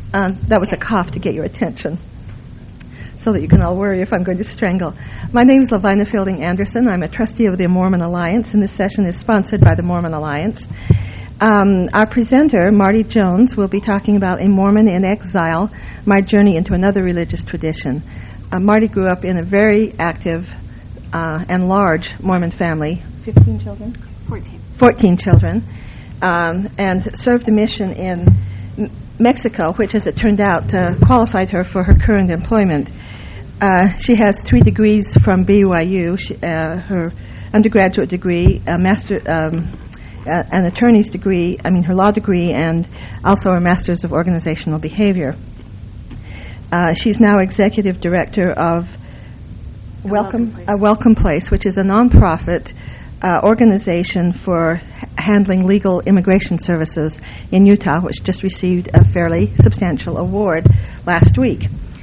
That was a cough to get your attention, so that you can all worry if I'm going to strangle. My name is Lavina Fielding Anderson. I'm a trustee of the Mormon Alliance, and this session is sponsored by the Mormon Alliance. Our presenter, Marty Jones, will be talking about A Mormon in Exile, My Journey into Another Religious Tradition. Marty grew up in a very active and large Mormon family. 15 children? 14 children. And served a mission in Mexico, which, as it turned out, qualified her for her current employment. She has 3 degrees from BYU, her undergraduate degree, an attorney's degree, her law degree, and also her master's of organizational behavior. She's now executive director of Welcome Place, which is a nonprofit organization for handling legal immigration services in Utah, which just received a fairly substantial award last week.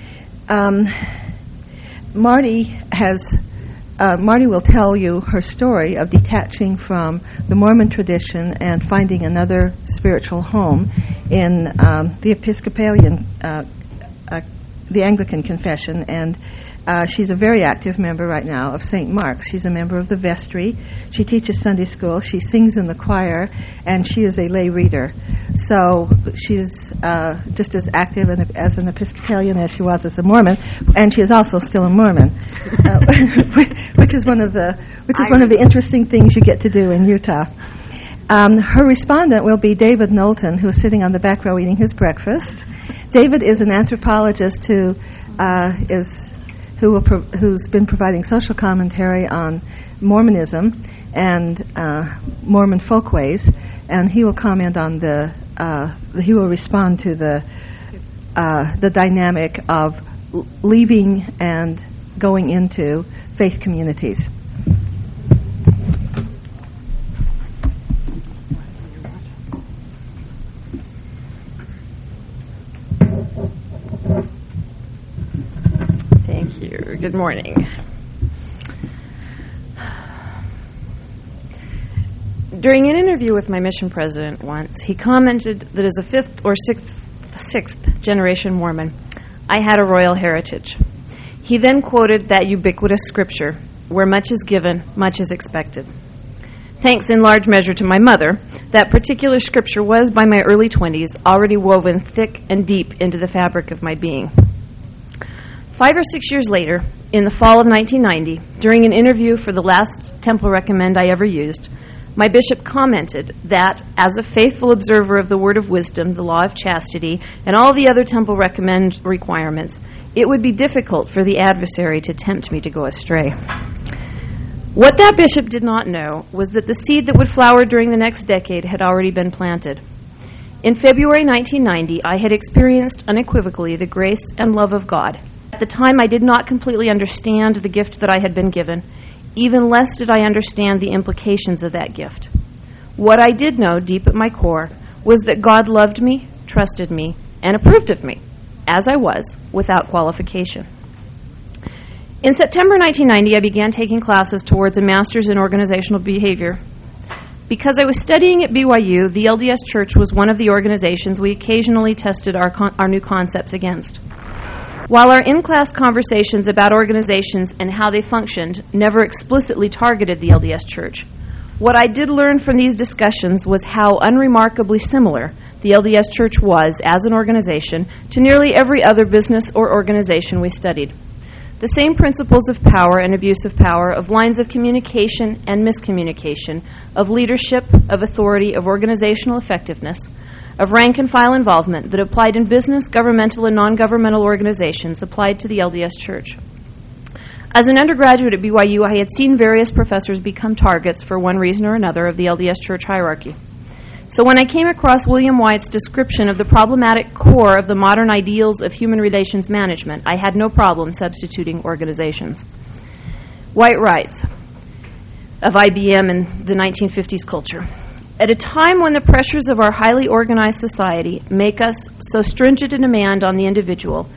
Marty will tell you her story of detaching from the Mormon tradition and finding another spiritual home in the Episcopalian, the Anglican confession, and she's a very active member right now of St. Mark's. She's a member of the vestry. She teaches Sunday school. She sings in the choir, and she is a lay reader. So she's just as active as an Episcopalian as she was as a Mormon, and she is also still a Mormon, which is one of the interesting things you get to do in Utah. Her respondent will be David Knowlton, who is sitting on the back row eating his breakfast. David is an anthropologist who's been providing social commentary on Mormonism and Mormon folkways, and he will comment on he will respond to the dynamic of leaving and going into faith communities. Good morning. During an interview with my mission president once, he commented that as a 5th or 6th generation Mormon, I had a royal heritage. He then quoted that ubiquitous scripture, where much is given, much is expected. Thanks in large measure to my mother, that particular scripture was, by my early 20s, already woven thick and deep into the fabric of my being. 5 or 6 years later, in the fall of 1990, during an interview for the last Temple Recommend I ever used, my bishop commented that, as a faithful observer of the Word of Wisdom, the Law of Chastity, and all the other Temple Recommend requirements, it would be difficult for the adversary to tempt me to go astray. What that bishop did not know was that the seed that would flower during the next decade had already been planted. In February 1990, I had experienced unequivocally the grace and love of God. At the time, I did not completely understand the gift that I had been given. Even less did I understand the implications of that gift. What I did know, deep at my core, was that God loved me, trusted me, and approved of me, as I was, without qualification. In September 1990, I began taking classes towards a master's in organizational behavior. Because I was studying at BYU, the LDS Church was one of the organizations we occasionally tested our new concepts against. While our in-class conversations about organizations and how they functioned never explicitly targeted the LDS Church, what I did learn from these discussions was how unremarkably similar the LDS Church was, as an organization, to nearly every other business or organization we studied. The same principles of power and abuse of power, of lines of communication and miscommunication, of leadership, of authority, of organizational effectiveness, of rank-and-file involvement that applied in business, governmental, and non-governmental organizations applied to the LDS Church. As an undergraduate at BYU, I had seen various professors become targets for one reason or another of the LDS Church hierarchy. So when I came across William White's description of the problematic core of the modern ideals of human relations management, I had no problem substituting organizations. White writes of IBM and the 1950s culture, At a time when the pressures of our highly organized society make us so stringent a demand on the individual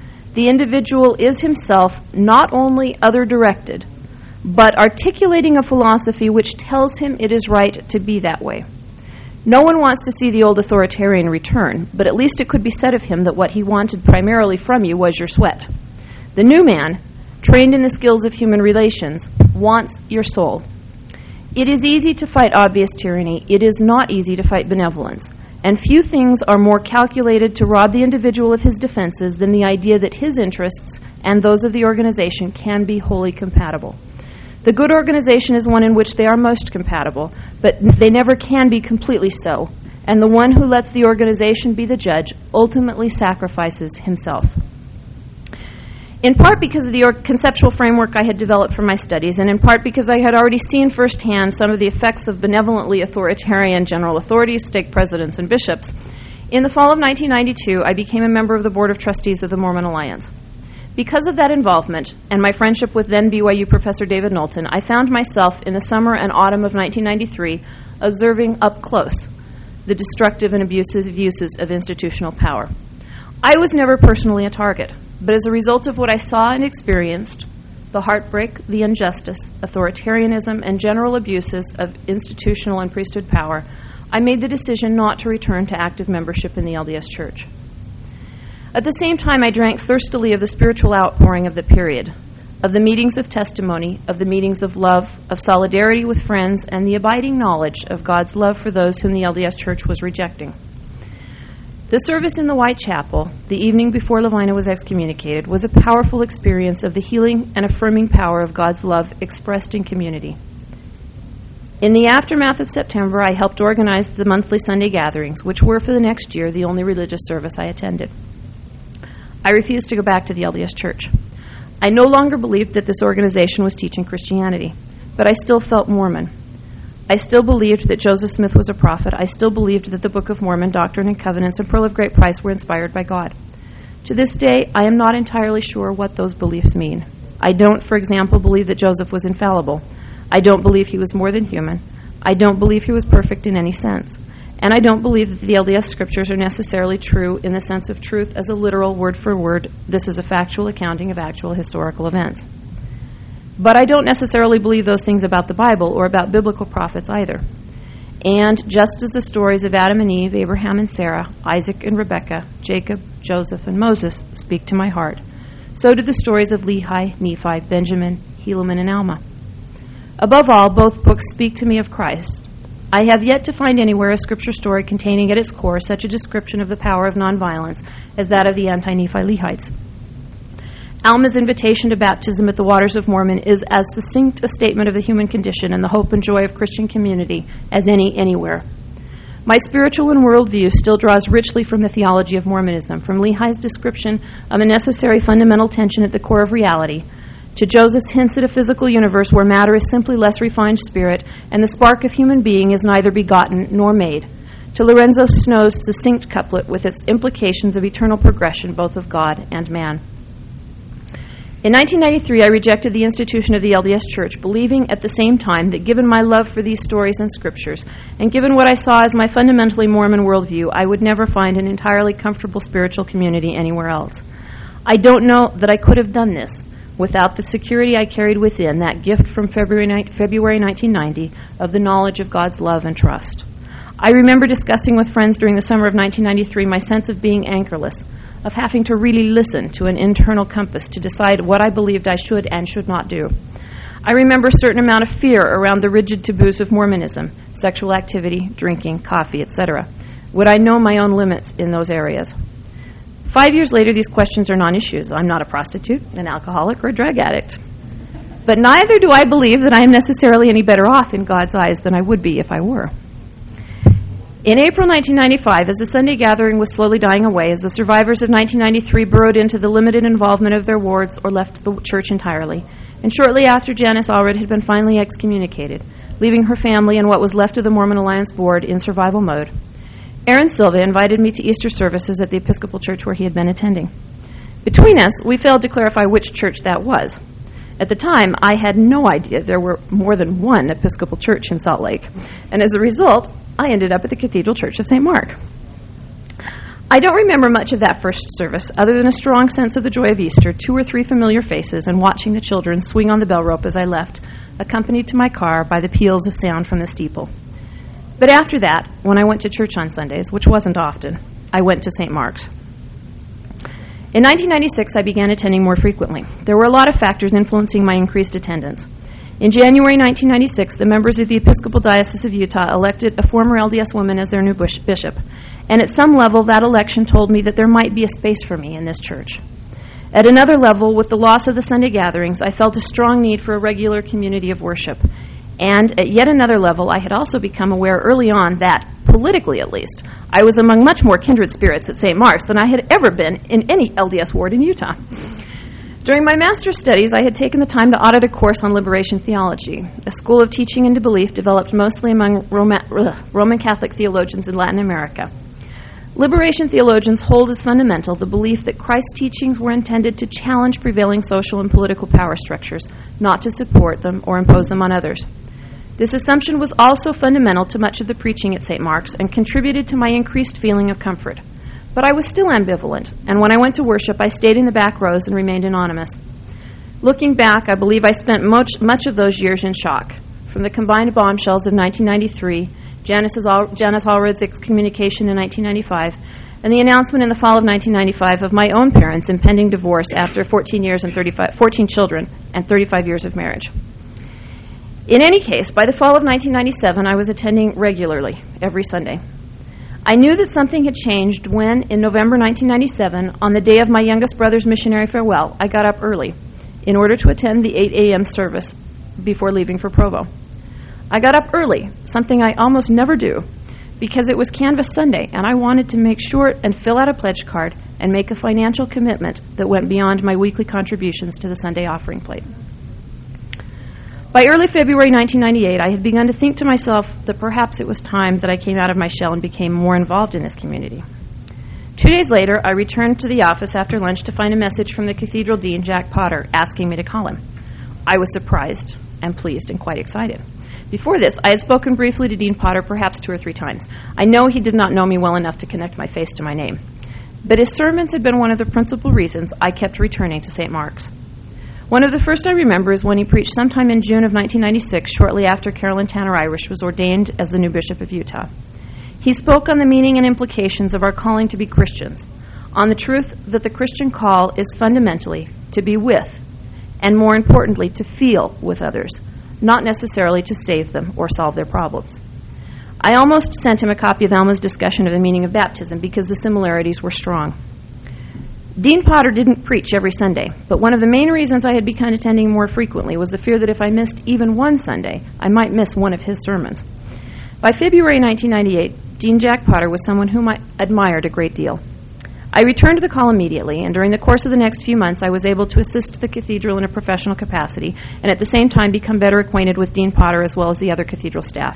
is himself not only other-directed, but articulating a philosophy which tells him it is right to be that way. No one wants to see the old authoritarian return, but at least it could be said of him that what he wanted primarily from you was your sweat. The new man, trained in the skills of human relations, wants your soul. It is easy to fight obvious tyranny. It is not easy to fight benevolence. And few things are more calculated to rob the individual of his defenses than the idea that his interests and those of the organization can be wholly compatible. The good organization is one in which they are most compatible, but they never can be completely so, and the one who lets the organization be the judge ultimately sacrifices himself. In part because of the conceptual framework I had developed for my studies, and in part because I had already seen firsthand some of the effects of benevolently authoritarian general authorities, stake presidents, and bishops, in the fall of 1992, I became a member of the Board of Trustees of the Mormon Alliance. Because of that involvement and my friendship with then BYU Professor David Knowlton, I found myself in the summer and autumn of 1993 observing up close the destructive and abusive uses of institutional power. I was never personally a target, but as a result of what I saw and experienced, the heartbreak, the injustice, authoritarianism, and general abuses of institutional and priesthood power, I made the decision not to return to active membership in the LDS Church. At the same time, I drank thirstily of the spiritual outpouring of the period, of the meetings of testimony, of the meetings of love, of solidarity with friends, and the abiding knowledge of God's love for those whom the LDS Church was rejecting. The service in the White Chapel, the evening before Levina was excommunicated, was a powerful experience of the healing and affirming power of God's love expressed in community. In the aftermath of September, I helped organize the monthly Sunday gatherings, which were for the next year the only religious service I attended. I refused to go back to the LDS Church. I no longer believed that this organization was teaching Christianity, but I still felt Mormon. I still believed that Joseph Smith was a prophet. I still believed that the Book of Mormon, Doctrine and Covenants, and Pearl of Great Price were inspired by God. To this day, I am not entirely sure what those beliefs mean. I don't, for example, believe that Joseph was infallible. I don't believe he was more than human. I don't believe he was perfect in any sense. And I don't believe that the LDS scriptures are necessarily true in the sense of truth as a literal word for word, this is a factual accounting of actual historical events. But I don't necessarily believe those things about the Bible or about biblical prophets either. And just as the stories of Adam and Eve, Abraham and Sarah, Isaac and Rebekah, Jacob, Joseph, and Moses speak to my heart, so do the stories of Lehi, Nephi, Benjamin, Helaman, and Alma. Above all, both books speak to me of Christ. I have yet to find anywhere a scripture story containing at its core such a description of the power of nonviolence as that of the anti-Nephi Lehites. Alma's invitation to baptism at the Waters of Mormon is as succinct a statement of the human condition and the hope and joy of Christian community as any anywhere. My spiritual and worldview still draws richly from the theology of Mormonism, from Lehi's description of a necessary fundamental tension at the core of reality, to Joseph's hints at a physical universe where matter is simply less refined spirit and the spark of human being is neither begotten nor made, to Lorenzo Snow's succinct couplet with its implications of eternal progression both of God and man. In 1993, I rejected the institution of the LDS Church, believing at the same time that given my love for these stories and scriptures, and given what I saw as my fundamentally Mormon worldview, I would never find an entirely comfortable spiritual community anywhere else. I don't know that I could have done this without the security I carried within, that gift from February 1990 of the knowledge of God's love and trust. I remember discussing with friends during the summer of 1993 my sense of being anchorless, of having to really listen to an internal compass to decide what I believed I should and should not do. I remember a certain amount of fear around the rigid taboos of Mormonism, sexual activity, drinking, coffee, etc. Would I know my own limits in those areas? 5 years later, these questions are non-issues. I'm not a prostitute, an alcoholic, or a drug addict. But neither do I believe that I am necessarily any better off in God's eyes than I would be if I were. In April 1995, as the Sunday gathering was slowly dying away, as the survivors of 1993 burrowed into the limited involvement of their wards or left the church entirely, and shortly after Janice Allred had been finally excommunicated, leaving her family and what was left of the Mormon Alliance board in survival mode, Aaron Silva invited me to Easter services at the Episcopal church where he had been attending. Between us, we failed to clarify which church that was. At the time, I had no idea there were more than one Episcopal church in Salt Lake, and as a result, I ended up at the Cathedral Church of St. Mark. I don't remember much of that first service, other than a strong sense of the joy of Easter, 2 or 3 familiar faces, and watching the children swing on the bell rope as I left, accompanied to my car by the peals of sound from the steeple. But after that, when I went to church on Sundays, which wasn't often, I went to St. Mark's. In 1996, I began attending more frequently. There were a lot of factors influencing my increased attendance. In January 1996, the members of the Episcopal Diocese of Utah elected a former LDS woman as their new bishop, and at some level, that election told me that there might be a space for me in this church. At another level, with the loss of the Sunday gatherings, I felt a strong need for a regular community of worship. And at yet another level, I had also become aware early on that, politically at least, I was among much more kindred spirits at St. Mark's than I had ever been in any LDS ward in Utah. During my master's studies, I had taken the time to audit a course on liberation theology, a school of teaching into belief developed mostly among Roman Catholic theologians in Latin America. Liberation theologians hold as fundamental the belief that Christ's teachings were intended to challenge prevailing social and political power structures, not to support them or impose them on others. This assumption was also fundamental to much of the preaching at St. Mark's and contributed to my increased feeling of comfort. But I was still ambivalent, and when I went to worship, I stayed in the back rows and remained anonymous. Looking back, I believe I spent much of those years in shock. From the combined bombshells of 1993, Janice Allred's excommunication in 1995, and the announcement in the fall of 1995 of my own parents' impending divorce after 14 children and 35 years of marriage. In any case, by the fall of 1997, I was attending regularly every Sunday. I knew that something had changed when, in November 1997, on the day of my youngest brother's missionary farewell, I got up early in order to attend the 8 a.m. service before leaving for Provo. I got up early, something I almost never do, because it was Canvas Sunday, and I wanted to make sure and fill out a pledge card and make a financial commitment that went beyond my weekly contributions to the Sunday offering plate. By early February 1998, I had begun to think to myself that perhaps it was time that I came out of my shell and became more involved in this community. 2 days later, I returned to the office after lunch to find a message from the Cathedral Dean, Jack Potter, asking me to call him. I was surprised and pleased and quite excited. Before this, I had spoken briefly to Dean Potter perhaps 2 or 3 times. I know he did not know me well enough to connect my face to my name. But his sermons had been one of the principal reasons I kept returning to St. Mark's. One of the first I remember is when he preached sometime in June of 1996, shortly after Carolyn Tanner Irish was ordained as the new Bishop of Utah. He spoke on the meaning and implications of our calling to be Christians, on the truth that the Christian call is fundamentally to be with, and more importantly, to feel with others, not necessarily to save them or solve their problems. I almost sent him a copy of Alma's discussion of the meaning of baptism because the similarities were strong. Dean Potter didn't preach every Sunday, but one of the main reasons I had begun attending more frequently was the fear that if I missed even one Sunday, I might miss one of his sermons. By February 1998, Dean Jack Potter was someone whom I admired a great deal. I returned to the call immediately, and during the course of the next few months, I was able to assist the cathedral in a professional capacity, and at the same time become better acquainted with Dean Potter as well as the other cathedral staff.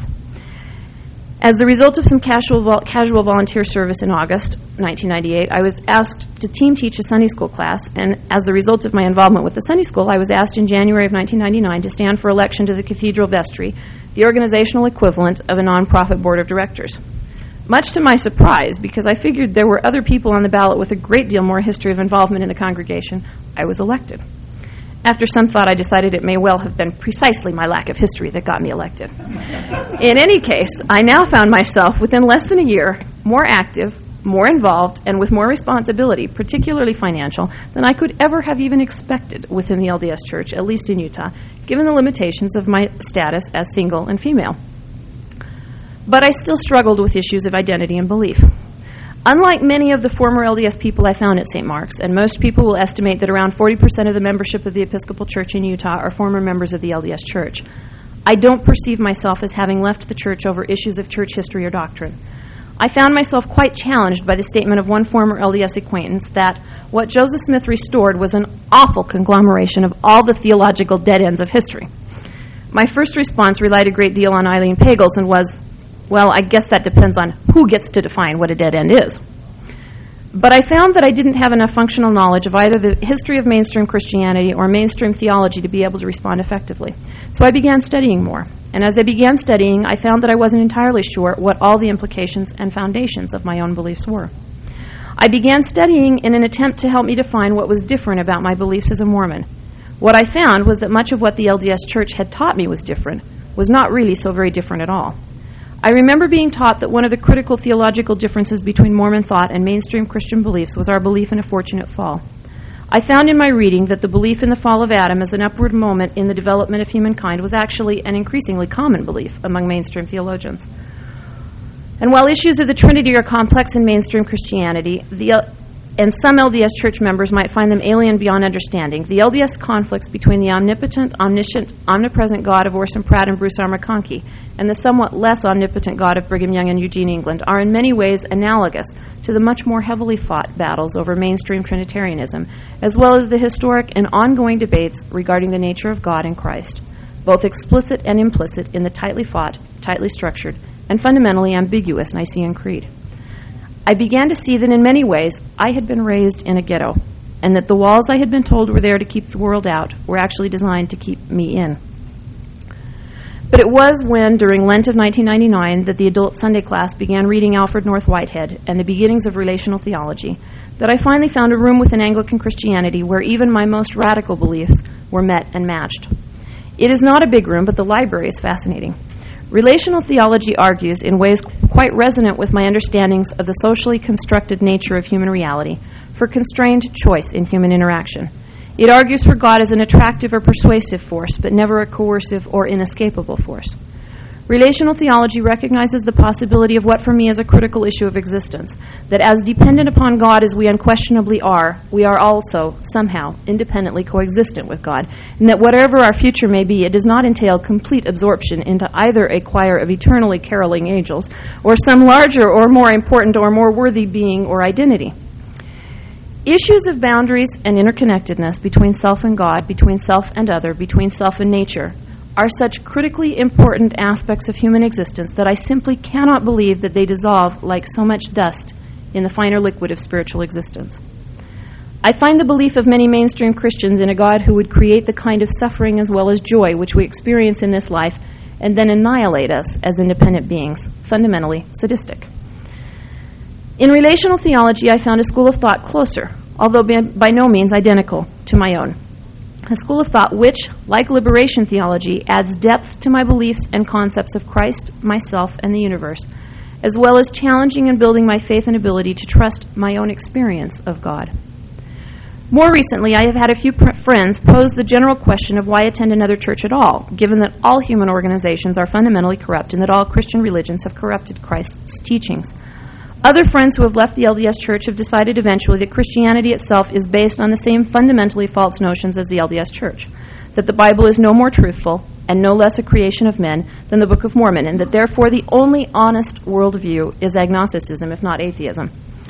As the result of some casual volunteer service in August 1998, I was asked to team teach a Sunday school class, and as the result of my involvement with the Sunday school, I was asked in January of 1999 to stand for election to the cathedral vestry, the organizational equivalent of a nonprofit board of directors. Much to my surprise, because I figured there were other people on the ballot with a great deal more history of involvement in the congregation, I was elected. After some thought, I decided it may well have been precisely my lack of history that got me elected. In any case, I now found myself, within less than a year, more active, more involved, and with more responsibility, particularly financial, than I could ever have even expected within the LDS Church, at least in Utah, given the limitations of my status as single and female. But I still struggled with issues of identity and belief. Unlike many of the former LDS people I found at St. Mark's, and most people will estimate that around 40% of the membership of the Episcopal Church in Utah are former members of the LDS Church, I don't perceive myself as having left the church over issues of church history or doctrine. I found myself quite challenged by the statement of one former LDS acquaintance that what Joseph Smith restored was an awful conglomeration of all the theological dead ends of history. My first response relied a great deal on Eileen Pagels and was, well, I guess that depends on who gets to define what a dead end is. But I found that I didn't have enough functional knowledge of either the history of mainstream Christianity or mainstream theology to be able to respond effectively. So I began studying more. And as I began studying, I found that I wasn't entirely sure what all the implications and foundations of my own beliefs were. I began studying in an attempt to help me define what was different about my beliefs as a Mormon. What I found was that much of what the LDS Church had taught me was different, was not really so very different at all. I remember being taught that one of the critical theological differences between Mormon thought and mainstream Christian beliefs was our belief in a fortunate fall. I found in my reading that the belief in the fall of Adam as an upward moment in the development of humankind was actually an increasingly common belief among mainstream theologians. And while issues of the Trinity are complex in mainstream Christianity, and some LDS church members might find them alien beyond understanding, the LDS conflicts between the omnipotent, omniscient, omnipresent God of Orson Pratt and Bruce R. McConkie and the somewhat less omnipotent God of Brigham Young and Eugene England are in many ways analogous to the much more heavily fought battles over mainstream Trinitarianism, as well as the historic and ongoing debates regarding the nature of God in Christ, both explicit and implicit in the tightly fought, tightly structured, and fundamentally ambiguous Nicene Creed. I began to see that in many ways I had been raised in a ghetto, and that the walls I had been told were there to keep the world out were actually designed to keep me in. But it was when, during Lent of 1999, that the adult Sunday class began reading Alfred North Whitehead and the beginnings of relational theology, that I finally found a room within Anglican Christianity where even my most radical beliefs were met and matched. It is not a big room, but the library is fascinating. Relational theology argues, in ways quite resonant with my understandings of the socially constructed nature of human reality, for constrained choice in human interaction. It argues for God as an attractive or persuasive force, but never a coercive or inescapable force. Relational theology recognizes the possibility of what for me is a critical issue of existence, that as dependent upon God as we unquestionably are, we are also, somehow, independently coexistent with God, and that whatever our future may be, it does not entail complete absorption into either a choir of eternally caroling angels, or some larger or more important or more worthy being or identity. Issues of boundaries and interconnectedness between self and God, between self and other, between self and nature, are such critically important aspects of human existence that I simply cannot believe that they dissolve like so much dust in the finer liquid of spiritual existence. I find the belief of many mainstream Christians in a God who would create the kind of suffering as well as joy which we experience in this life and then annihilate us as independent beings, fundamentally sadistic. In relational theology, I found a school of thought closer, although by no means identical, to my own. A school of thought which, like liberation theology, adds depth to my beliefs and concepts of Christ, myself, and the universe, as well as challenging and building my faith and ability to trust my own experience of God. More recently, I have had a few friends pose the general question of why attend another church at all, given that all human organizations are fundamentally corrupt and that all Christian religions have corrupted Christ's teachings. Other friends who have left the LDS Church have decided eventually that Christianity itself is based on the same fundamentally false notions as the LDS Church, that the Bible is no more truthful and no less a creation of men than the Book of Mormon, and that therefore the only honest worldview is agnosticism, if not atheism.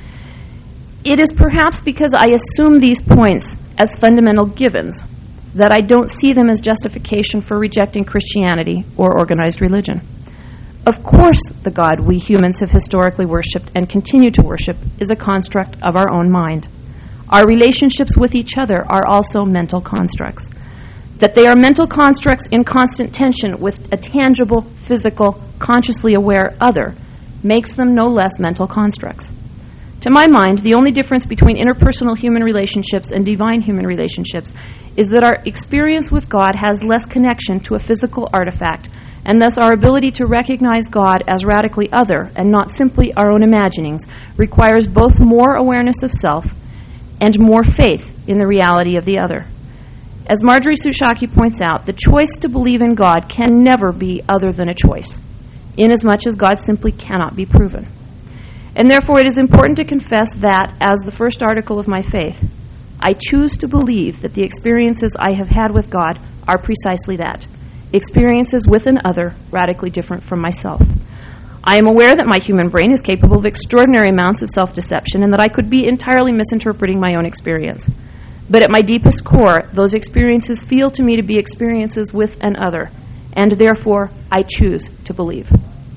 It is perhaps because I assume these points as fundamental givens that I don't see them as justification for rejecting Christianity or organized religion. Of course, the God we humans have historically worshipped and continue to worship is a construct of our own mind. Our relationships with each other are also mental constructs. That they are mental constructs in constant tension with a tangible, physical, consciously aware other makes them no less mental constructs. To my mind, the only difference between interpersonal human relationships and divine human relationships is that our experience with God has less connection to a physical artifact, and thus our ability to recognize God as radically other and not simply our own imaginings requires both more awareness of self and more faith in the reality of the other. As Marjorie Suchocki points out, the choice to believe in God can never be other than a choice, inasmuch as God simply cannot be proven. And therefore it is important to confess that, as the first article of my faith, I choose to believe that the experiences I have had with God are precisely that, experiences with an other radically different from myself. I am aware that my human brain is capable of extraordinary amounts of self-deception and that I could be entirely misinterpreting my own experience. But at my deepest core, those experiences feel to me to be experiences with an other, and therefore I choose to believe.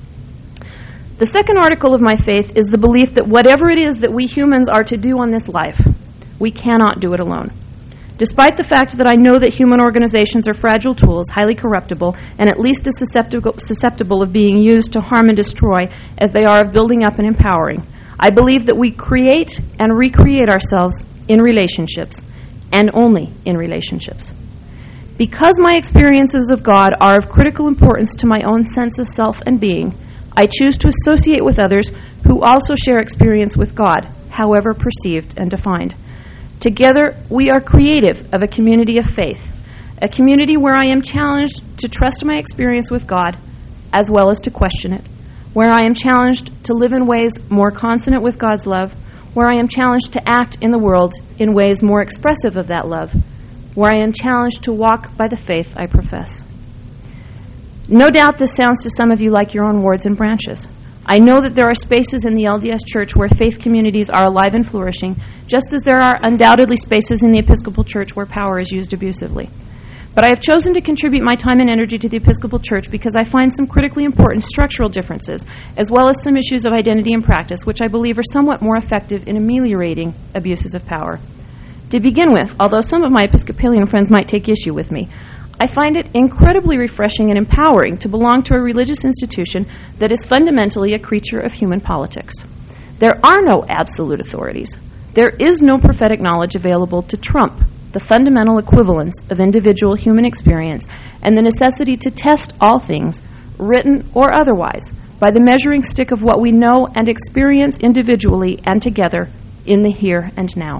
The second article of my faith is the belief that whatever it is that we humans are to do on this life, we cannot do it alone. Despite the fact that I know that human organizations are fragile tools, highly corruptible, and at least as susceptible of being used to harm and destroy as they are of building up and empowering, I believe that we create and recreate ourselves in relationships, and only in relationships. Because my experiences of God are of critical importance to my own sense of self and being, I choose to associate with others who also share experience with God, however perceived and defined. Together, we are creative of a community of faith, a community where I am challenged to trust my experience with God as well as to question it, where I am challenged to live in ways more consonant with God's love, where I am challenged to act in the world in ways more expressive of that love, where I am challenged to walk by the faith I profess. No doubt this sounds to some of you like your own wards and branches. I know that there are spaces in the LDS Church where faith communities are alive and flourishing, just as there are undoubtedly spaces in the Episcopal Church where power is used abusively. But I have chosen to contribute my time and energy to the Episcopal Church because I find some critically important structural differences, as well as some issues of identity and practice, which I believe are somewhat more effective in ameliorating abuses of power. To begin with, although some of my Episcopalian friends might take issue with me, I find it incredibly refreshing and empowering to belong to a religious institution that is fundamentally a creature of human politics. There are no absolute authorities. There is no prophetic knowledge available to trump the fundamental equivalence of individual human experience and the necessity to test all things, written or otherwise, by the measuring stick of what we know and experience individually and together in the here and now.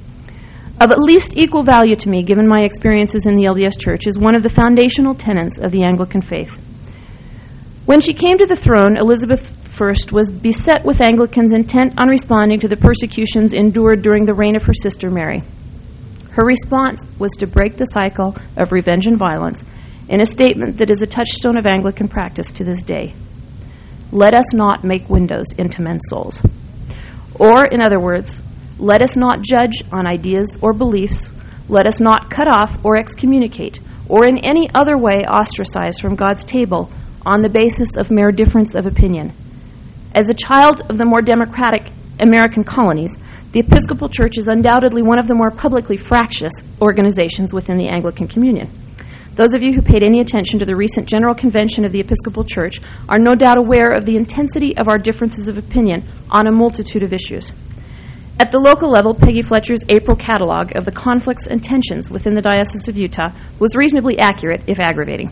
Of at least equal value to me, given my experiences in the LDS Church, is one of the foundational tenets of the Anglican faith. When she came to the throne, Elizabeth I was beset with Anglicans intent on responding to the persecutions endured during the reign of her sister Mary. Her response was to break the cycle of revenge and violence in a statement that is a touchstone of Anglican practice to this day. Let us not make windows into men's souls. Or, in other words, let us not judge on ideas or beliefs. Let us not cut off or excommunicate or in any other way ostracize from God's table on the basis of mere difference of opinion. As a child of the more democratic American colonies, the Episcopal Church is undoubtedly one of the more publicly fractious organizations within the Anglican Communion. Those of you who paid any attention to the recent General Convention of the Episcopal Church are no doubt aware of the intensity of our differences of opinion on a multitude of issues. At the local level, Peggy Fletcher's April catalog of the conflicts and tensions within the Diocese of Utah was reasonably accurate, if aggravating.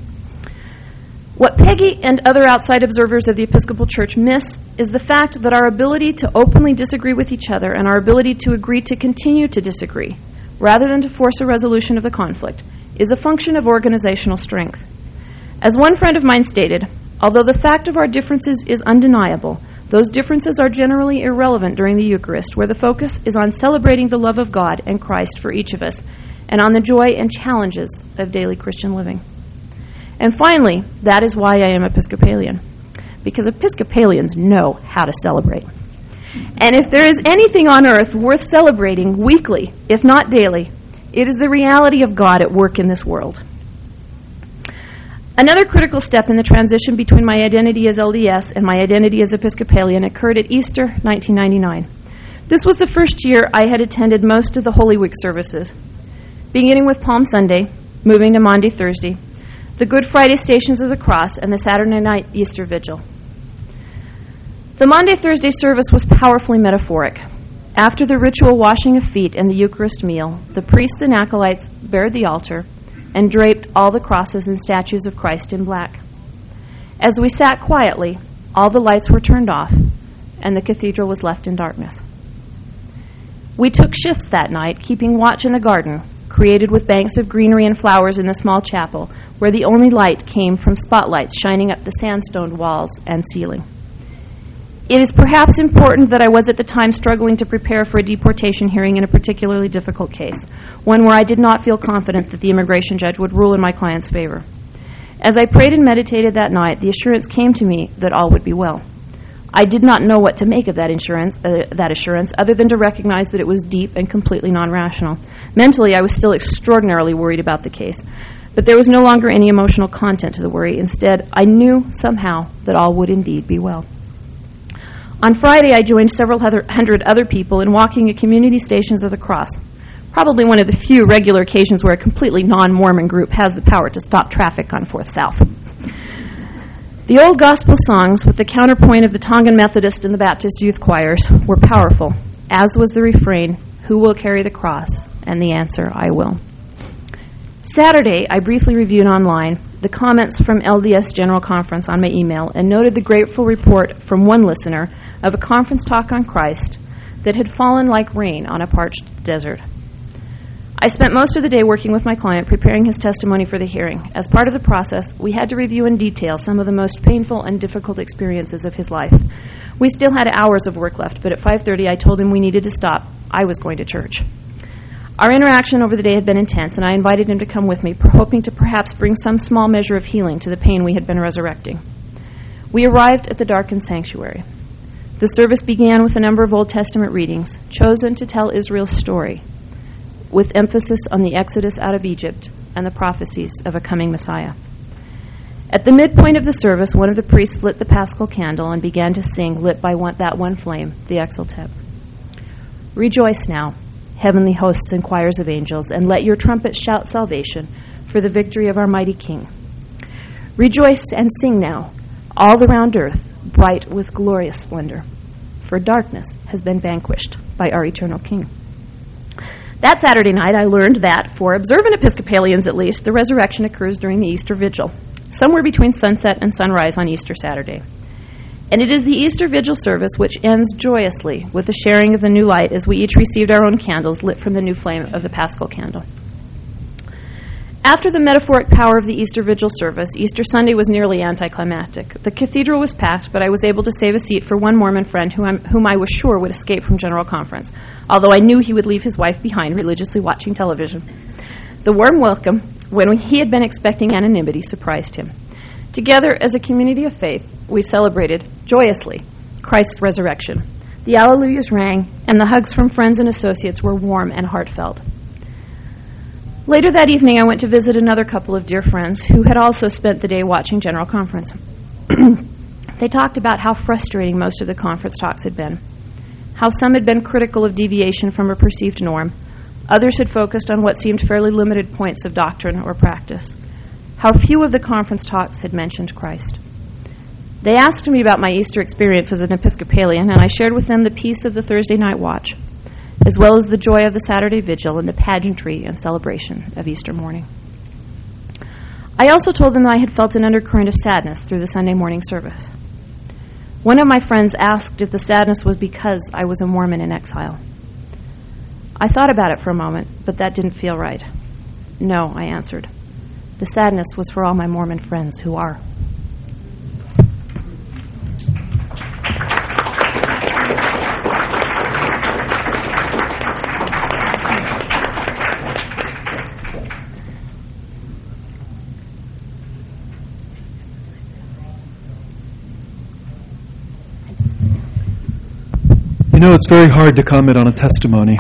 What Peggy and other outside observers of the Episcopal Church miss is the fact that our ability to openly disagree with each other and our ability to agree to continue to disagree, rather than to force a resolution of the conflict, is a function of organizational strength. As one friend of mine stated, although the fact of our differences is undeniable, those differences are generally irrelevant during the Eucharist, where the focus is on celebrating the love of God and Christ for each of us, and on the joy and challenges of daily Christian living. And finally, that is why I am Episcopalian, because Episcopalians know how to celebrate. And if there is anything on earth worth celebrating weekly, if not daily, it is the reality of God at work in this world. Another critical step in the transition between my identity as LDS and my identity as Episcopalian occurred at Easter 1999. This was the first year I had attended most of the Holy Week services, beginning with Palm Sunday, moving to Maundy Thursday, the Good Friday Stations of the Cross, and the Saturday night Easter Vigil. The Maundy Thursday service was powerfully metaphoric. After the ritual washing of feet and the Eucharist meal, the priests and acolytes bared the altar and draped all the crosses and statues of Christ in black. As we sat quietly, all the lights were turned off, and the cathedral was left in darkness. We took shifts that night, keeping watch in the garden, created with banks of greenery and flowers in the small chapel, where the only light came from spotlights shining up the sandstone walls and ceiling. It is perhaps important that I was at the time struggling to prepare for a deportation hearing in a particularly difficult case, one where I did not feel confident that the immigration judge would rule in my client's favor. As I prayed and meditated that night, the assurance came to me that all would be well. I did not know what to make of that assurance, other than to recognize that it was deep and completely non-rational. Mentally, I was still extraordinarily worried about the case, but there was no longer any emotional content to the worry. Instead, I knew somehow that all would indeed be well. On Friday, I joined several hundred other people in walking at community stations of the cross, probably one of the few regular occasions where a completely non-Mormon group has the power to stop traffic on 4th South. The old gospel songs, with the counterpoint of the Tongan Methodist and the Baptist youth choirs, were powerful, as was the refrain, "Who will carry the cross?" and the answer, "I will." Saturday, I briefly reviewed online the comments from LDS General Conference on my email and noted the grateful report from one listener of a conference talk on Christ that had fallen like rain on a parched desert. I spent most of the day working with my client preparing his testimony for the hearing. As part of the process, we had to review in detail some of the most painful and difficult experiences of his life. We still had hours of work left, but at 5:30 I told him we needed to stop. I was going to church. Our interaction over the day had been intense, and I invited him to come with me, hoping to perhaps bring some small measure of healing to the pain we had been resurrecting. We arrived at the darkened sanctuary. The service began with a number of Old Testament readings, chosen to tell Israel's story, with emphasis on the exodus out of Egypt and the prophecies of a coming Messiah. At the midpoint of the service, one of the priests lit the Paschal candle and began to sing, lit by that one flame, the Exultet. Rejoice now, heavenly hosts and choirs of angels, and let your trumpets shout salvation for the victory of our mighty King. Rejoice and sing now, all around earth, bright with glorious splendor, for darkness has been vanquished by our eternal King. That Saturday night, I learned that, for observant Episcopalians at least, the resurrection occurs during the Easter Vigil, somewhere between sunset and sunrise on Easter Saturday. And it is the Easter Vigil service which ends joyously with the sharing of the new light as we each received our own candles lit from the new flame of the Paschal candle. After the metaphoric power of the Easter Vigil service, Easter Sunday was nearly anticlimactic. The cathedral was packed, but I was able to save a seat for one Mormon friend whom I was sure would escape from General Conference, although I knew he would leave his wife behind religiously watching television. The warm welcome, when he had been expecting anonymity, surprised him. Together, as a community of faith, we celebrated, joyously, Christ's resurrection. The alleluias rang, and the hugs from friends and associates were warm and heartfelt. Later that evening, I went to visit another couple of dear friends who had also spent the day watching General Conference. They talked about how frustrating most of the conference talks had been, how some had been critical of deviation from a perceived norm, others had focused on what seemed fairly limited points of doctrine or practice, how few of the conference talks had mentioned Christ. They asked me about my Easter experience as an Episcopalian, and I shared with them the peace of the Thursday night watch, as well as the joy of the Saturday vigil and the pageantry and celebration of Easter morning. I also told them I had felt an undercurrent of sadness through the Sunday morning service. One of my friends asked if the sadness was because I was a Mormon in exile. I thought about it for a moment, but that didn't feel right. No, I answered. The sadness was for all my Mormon friends who are. You know, it's very hard to comment on a testimony.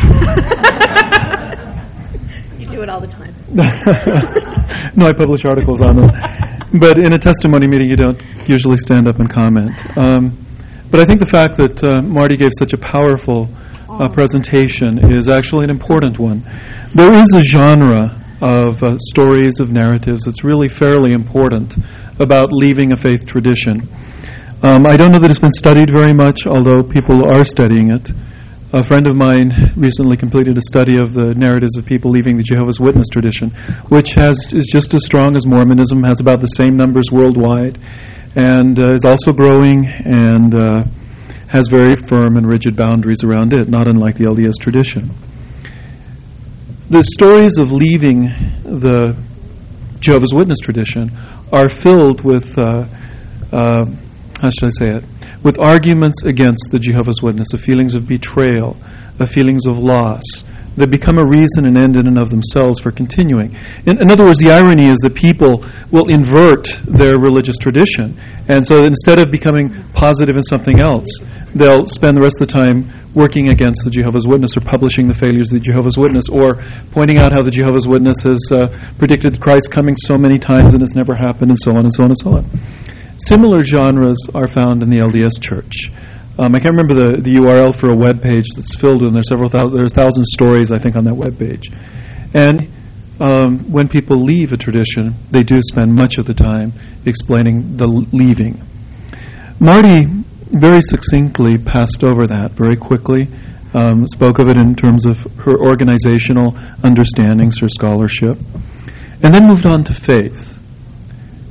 You do it all the time. No, I publish articles on them. But in a testimony meeting, you don't usually stand up and comment. But I think the fact that Marty gave such a powerful presentation is actually an important one. There is a genre of stories, of narratives that's really fairly important about leaving a faith tradition. I don't know that it's been studied very much, although people are studying it. A friend of mine recently completed a study of the narratives of people leaving the Jehovah's Witness tradition, which is just as strong as Mormonism, has about the same numbers worldwide, and is also growing and has very firm and rigid boundaries around it, not unlike the LDS tradition. The stories of leaving the Jehovah's Witness tradition are filled with how should I say it, with arguments against the Jehovah's Witness, the feelings of betrayal, the feelings of loss, that become a reason and end in and of themselves for continuing. In other words, the irony is that people will invert their religious tradition, and so instead of becoming positive in something else, they'll spend the rest of the time working against the Jehovah's Witness or publishing the failures of the Jehovah's Witness or pointing out how the Jehovah's Witness has predicted Christ coming so many times and it's never happened, and so on and so on and so on. Similar genres are found in the LDS Church. I can't remember the URL for a web page that's filled with, there's 1,000 stories, I think, on that web page. And when people leave a tradition, they do spend much of the time explaining the leaving. Marty very succinctly passed over that very quickly, spoke of it in terms of her organizational understandings, her scholarship, and then moved on to faith.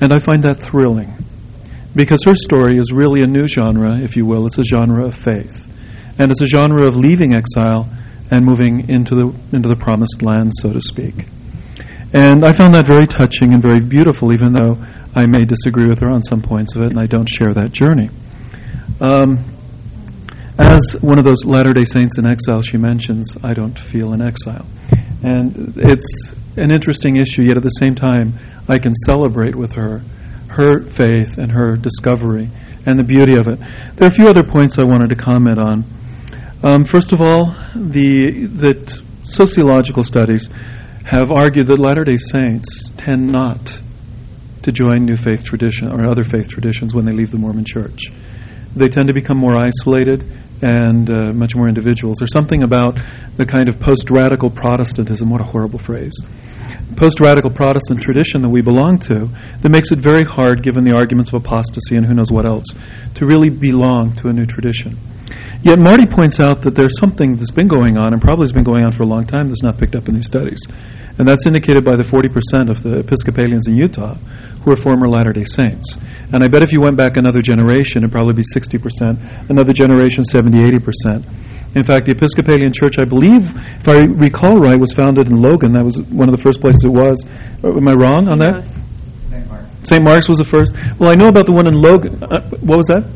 And I find that thrilling, because her story is really a new genre, if you will. It's a genre of faith. And it's a genre of leaving exile and moving into the promised land, so to speak. And I found that very touching and very beautiful, even though I may disagree with her on some points of it, and I don't share that journey. As one of those Latter-day Saints in exile, she mentions, I don't feel in exile. And it's an interesting issue, yet at the same time, I can celebrate with her faith and her discovery and the beauty of it. There are a few other points I wanted to comment on. First of all, that sociological studies have argued that Latter-day Saints tend not to join new faith tradition or other faith traditions when they leave the Mormon Church. They tend to become more isolated and much more individuals. There's something about the kind of post-radical Protestantism, what a horrible phrase, post-radical Protestant tradition that we belong to that makes it very hard, given the arguments of apostasy and who knows what else, to really belong to a new tradition. Yet Marty points out that there's something that's been going on, and probably has been going on for a long time, that's not picked up in these studies. And that's indicated by the 40% of the Episcopalians in Utah who are former Latter-day Saints. And I bet if you went back another generation, it'd probably be 60%, another generation 70, 80%. In fact, the Episcopalian Church, I believe, if I recall right, was founded in Logan. That was one of the first places it was. Am I wrong on that? St. Mark's. St. Mark's was the first. Well, I know about the one in Logan. What was that?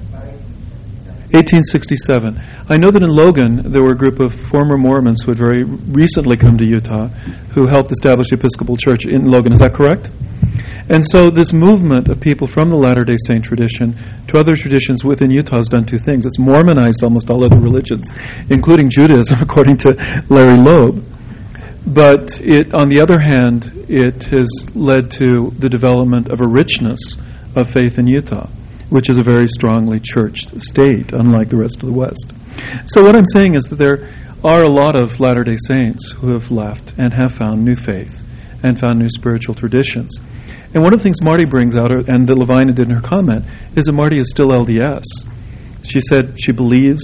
1867. I know that in Logan there were a group of former Mormons who had very recently come to Utah who helped establish the Episcopal Church in Logan. Is that correct? And so this movement of people from the Latter-day Saint tradition to other traditions within Utah has done two things. It's Mormonized almost all other religions, including Judaism, according to Larry Loeb. But on the other hand, it has led to the development of a richness of faith in Utah, which is a very strongly churched state, unlike the rest of the West. So what I'm saying is that there are a lot of Latter-day Saints who have left and have found new faith and found new spiritual traditions. And one of the things Marty brings out, and that Levina did in her comment, is that Marty is still LDS. She said she believes,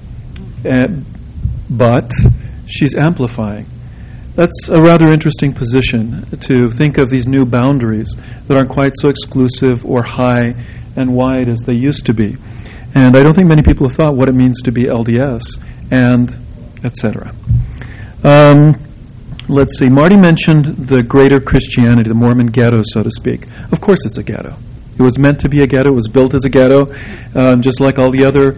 but she's amplifying. That's a rather interesting position, to think of these new boundaries that aren't quite so exclusive or high and wide as they used to be. And I don't think many people have thought what it means to be LDS, and etc. Let's see. Marty mentioned the greater Christianity, the Mormon ghetto, so to speak. Of course it's a ghetto. It was meant to be a ghetto. It was built as a ghetto, just like all the other,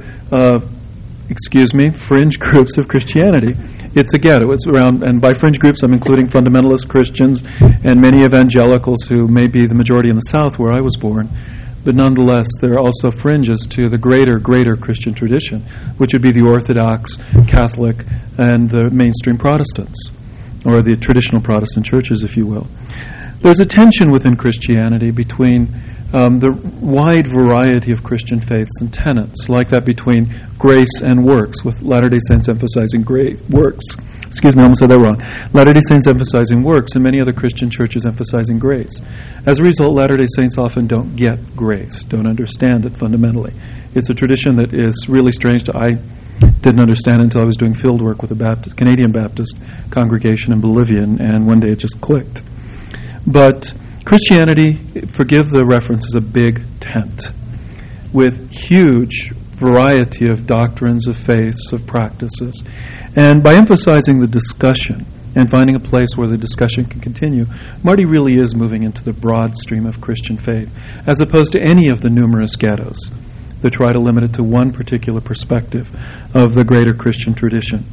fringe groups of Christianity. It's a ghetto. It's around, and by fringe groups I'm including fundamentalist Christians and many evangelicals who may be the majority in the South where I was born. But nonetheless, there are also fringes to the greater Christian tradition, which would be the Orthodox, Catholic, and the mainstream Protestants, or the traditional Protestant churches, if you will. There's a tension within Christianity between the wide variety of Christian faiths and tenets, like that between grace and works, with Latter-day Saints emphasizing works. Excuse me, I almost said that wrong. Latter-day Saints emphasizing works, and many other Christian churches emphasizing grace. As a result, Latter-day Saints often don't get grace, don't understand it fundamentally. It's a tradition that is really strange I didn't understand it until I was doing field work with a Canadian Baptist congregation in Bolivia, and one day it just clicked. But Christianity, forgive the reference, is a big tent with huge variety of doctrines, of faiths, of practices. And by emphasizing the discussion and finding a place where the discussion can continue, Marty really is moving into the broad stream of Christian faith, as opposed to any of the numerous ghettos that try to limit it to one particular perspective of the greater Christian tradition.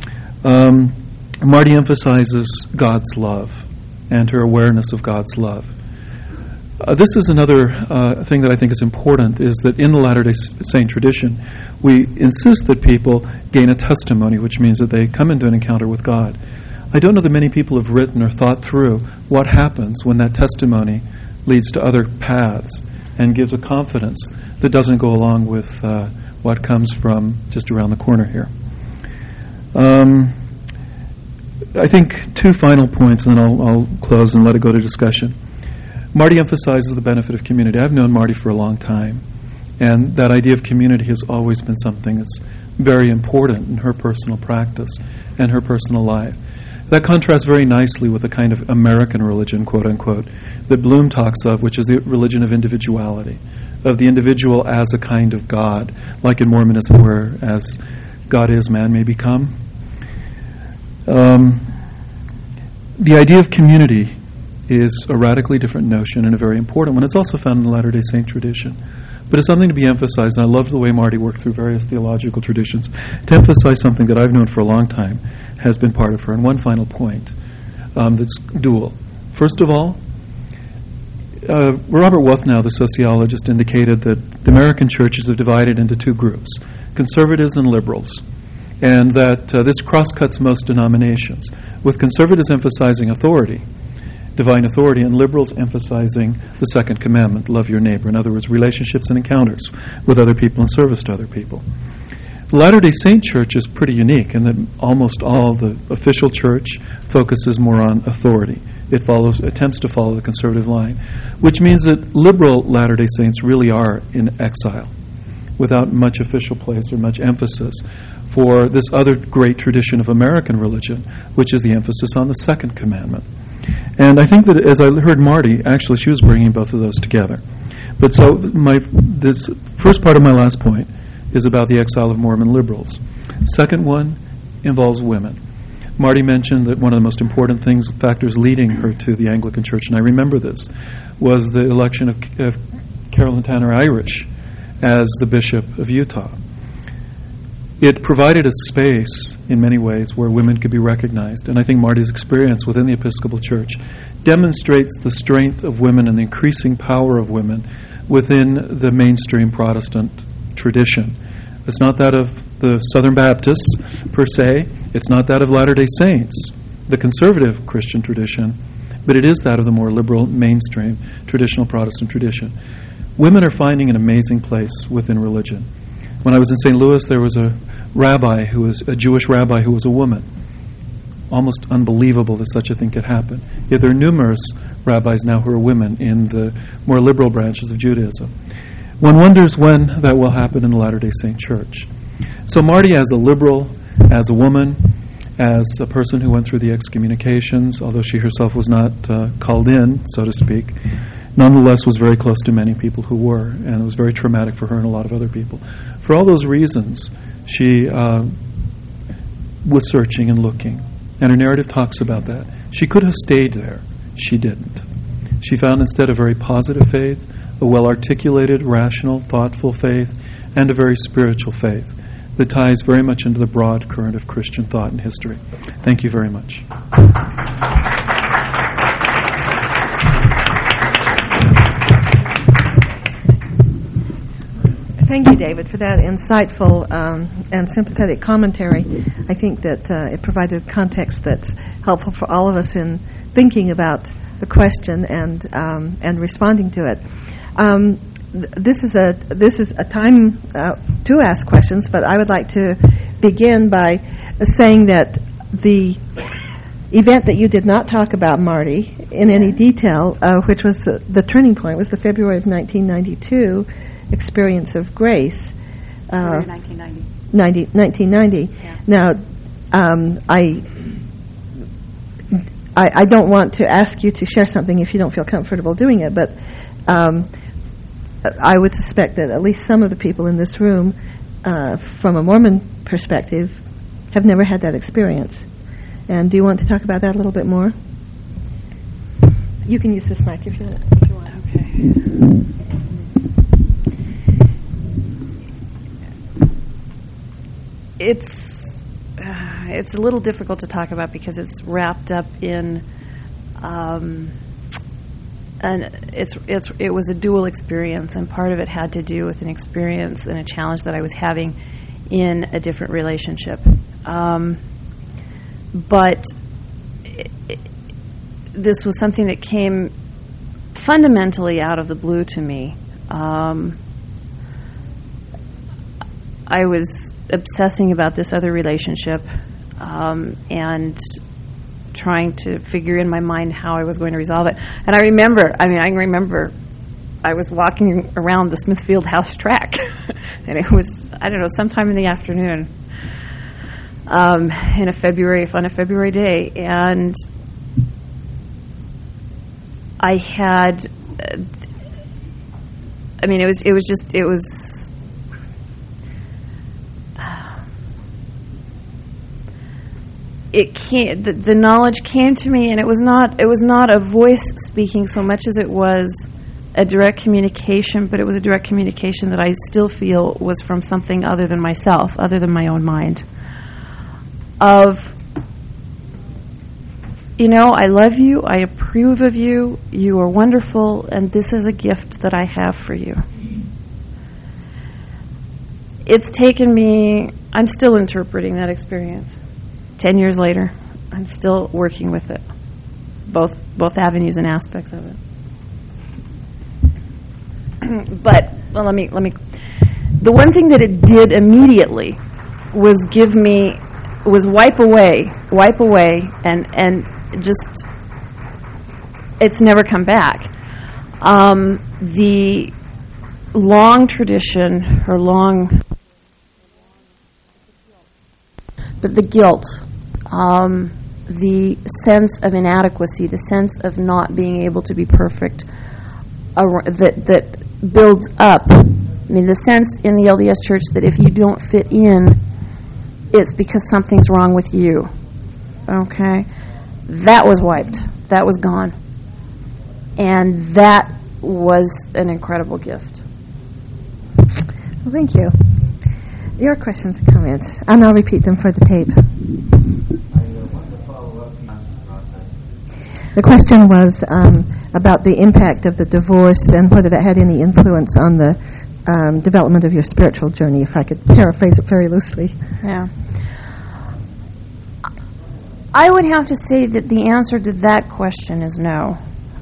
Marty emphasizes God's love and her awareness of God's love. This is another thing that I think is important, is that in the Latter-day Saint tradition, we insist that people gain a testimony, which means that they come into an encounter with God. I don't know that many people have written or thought through what happens when that testimony leads to other paths and gives a confidence that doesn't go along with what comes from just around the corner here. I think two final points, and then I'll close and let it go to discussion. Marty emphasizes the benefit of community. I've known Marty for a long time, and that idea of community has always been something that's very important in her personal practice and her personal life. That contrasts very nicely with the kind of American religion, quote unquote, that Bloom talks of, which is the religion of individuality, of the individual as a kind of God, like in Mormonism, where as God is, man may become. The idea of community is a radically different notion and a very important one. It's also found in the Latter-day Saint tradition. But it's something to be emphasized, and I love the way Marty worked through various theological traditions to emphasize something that I've known for a long time has been part of her. And one final point that's dual. First of all, Robert Wuthnow, the sociologist, indicated that the American churches are divided into two groups, conservatives and liberals, and that this cross-cuts most denominations, with conservatives emphasizing authority, divine authority, and liberals emphasizing the second commandment, love your neighbor. In other words, relationships and encounters with other people and service to other people. The Latter-day Saint Church is pretty unique in that almost all the official church focuses more on authority. It attempts to follow the conservative line, which means that liberal Latter-day Saints really are in exile, without much official place or much emphasis for this other great tradition of American religion, which is the emphasis on the second commandment. And I think that as I heard Marty, actually she was bringing both of those together. But so this first part of my last point is about the exile of Mormon liberals. Second one involves women. Marty mentioned that one of the most important factors leading her to the Anglican Church, and I remember this, was the election of Carolyn Tanner Irish as the Bishop of Utah. It provided a space, in many ways, where women could be recognized. And I think Marty's experience within the Episcopal Church demonstrates the strength of women and the increasing power of women within the mainstream Protestant tradition. It's not that of the Southern Baptists, per se. It's not that of Latter-day Saints, the conservative Christian tradition, but it is that of the more liberal, mainstream, traditional Protestant tradition. Women are finding an amazing place within religion. When I was in St. Louis, there was a Jewish rabbi who was a woman. Almost unbelievable that such a thing could happen. Yet there are numerous rabbis now who are women in the more liberal branches of Judaism. One wonders when that will happen in the Latter-day Saint Church. So Marty, as a liberal, as a woman, as a person who went through the excommunications, although she herself was not called in, so to speak, nonetheless was very close to many people who were, and it was very traumatic for her and a lot of other people. For all those reasons, she was searching and looking, and her narrative talks about that. She could have stayed there. She didn't. She found instead a very positive faith, a well-articulated, rational, thoughtful faith, and a very spiritual faith that ties very much into the broad current of Christian thought and history. Thank you very much. Thank you, David, for that insightful and sympathetic commentary. I think that it provided context that's helpful for all of us in thinking about the question and responding to it. This is a time to ask questions, but I would like to begin by saying that the event that you did not talk about, Marty, in any detail, which was the turning point, was the February of 1992 experience of grace. 1990. Yeah. Now, I don't want to ask you to share something if you don't feel comfortable doing it, but I would suspect that at least some of the people in this room, from a Mormon perspective, have never had that experience. And do you want to talk about that a little bit more? You can use this mic if you want. Okay. It's a little difficult to talk about because it's wrapped up in, and it was a dual experience, and part of it had to do with an experience and a challenge that I was having in a different relationship. But this was something that came fundamentally out of the blue to me. I was obsessing about this other relationship and trying to figure in my mind how I was going to resolve it. And I remember I was walking around the Smithfield House track, and it was, sometime in the afternoon. on a February day, and I had. I mean, it was. It came. The knowledge came to me, and it was not a voice speaking so much as it was a direct communication. But it was a direct communication that I still feel was from something other than myself, other than my own mind. Of, I love you, I approve of you, you are wonderful, and this is a gift that I have for you. It's taken me, I'm still interpreting that experience. 10 years later, I'm still working with it, both avenues and aspects of it. But let me. The one thing that it did immediately was wipe away, and just, it's never come back. The long tradition, but the guilt, the sense of inadequacy, the sense of not being able to be perfect, that builds up. I mean, the sense in the LDS Church that if you don't fit in, it's because something's wrong with you. Okay? That was wiped. That was gone. And that was an incredible gift. Well, thank you. Your questions and comments, and I'll repeat them for the tape. I want to follow up on the process. The question was about the impact of the divorce and whether that had any influence on the development of your spiritual journey, if I could paraphrase it very loosely. Yeah. I would have to say that the answer to that question is no.